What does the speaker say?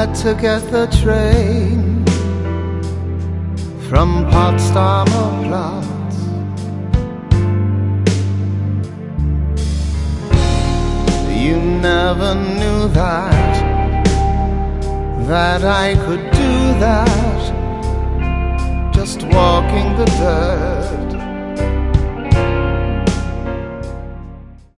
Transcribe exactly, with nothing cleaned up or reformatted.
had to get the train from Potsdamer Platz. You never knew that, that I could do that, just walking the dirt.